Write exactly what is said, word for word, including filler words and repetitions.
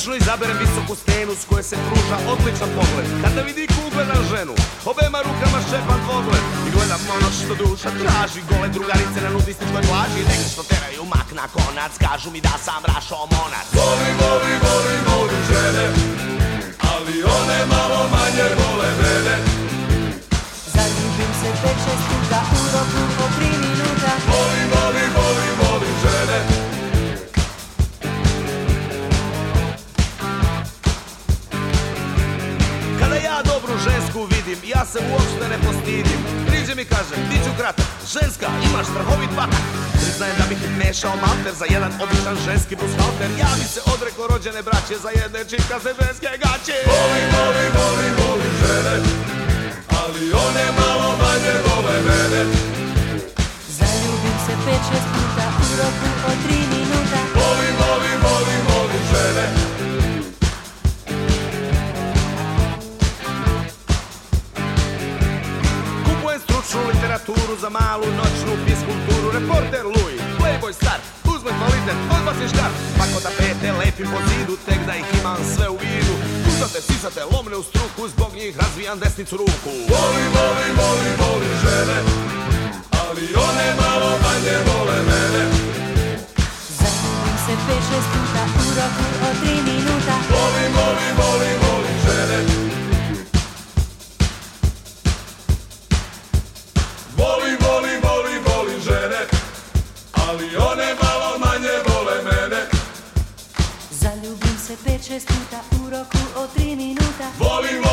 Obično izaberem visoku stenu s koje se pruža odličan pogled. Kada vidi kugle na ženu, obema rukama ščepam dvogled i gledam ono što duša traži. Gole drugarice na nudističkoj plaži, neke što teraju mak na konac, kažu mi da sam rašomonac. Volim, volim, volim, volim žene, ali one malo manje vole mene. Zaljubim se pet šest puta u roku od tri minuta. Volim, volim, volim, volim žene. Kada ja dobru žensku vidim, ja se uopšte ne postidim. Priđe mi kaže, ti ću kratak, ženska, imaš strahovit batak. Priznajem da bih mešao malter za jedan običan ženski bushalter. Ja bi se odreko rođene braće za jedne čitkaste ženske gaće. Volim, volim, volim, volim žene, ali one malo manje vole mene. Zaljubim se pet šest puta u roku od tri minuta. Volim, volim, volim, volim žene. Kupujem stručnu literaturu za malu noćnu fiskulturu. Reporter Louis, Playboy star, uzme kvalitet, odbacim škart. Pako tapete lepim po zidu, tek da ih imam sve u vidu. Kucate, sisate, lomne u struku, zbog njih razvijam desnicu ruku. Volim, volim, volim, volim žene, ali one malo manje vole mene. Zaljubim se pet šest puta u roku od tri minuta. Volim, volim, volim, volim žene. Volim, volim, volim, volim žene, ali one malo manje vole mene. Zaljubim se pet šest puta u roku od tri minuta. Volim,